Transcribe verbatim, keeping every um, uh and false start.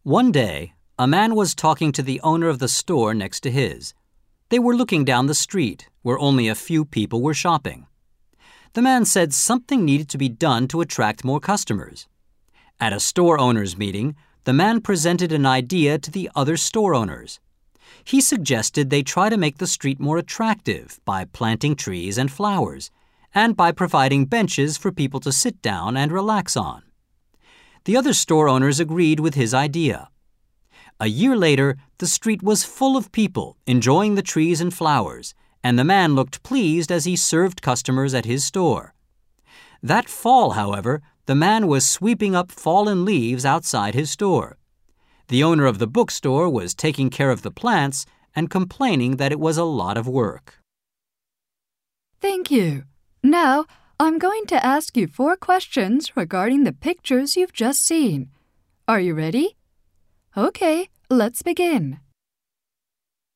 One day, a man was talking to the owner of the store next to his. They were looking down the street, where only a few people were shopping. The man said something needed to be done to attract more customers. At a store owners' meeting, the man presented an idea to the other store owners. He suggested they try to make the street more attractive by planting trees and flowers, and by providing benches for people to sit down and relax on. The other store owners agreed with his idea. A year later, the street was full of people enjoying the trees and flowers, and the man looked pleased as he served customers at his store. That fall, however, the man was sweeping up fallen leaves outside his store. The owner of the bookstore was taking care of the plants and complaining that it was a lot of work. Thank you. Now, I'm going to ask you four questions regarding the pictures you've just seen. Are you ready? Okay, let's begin.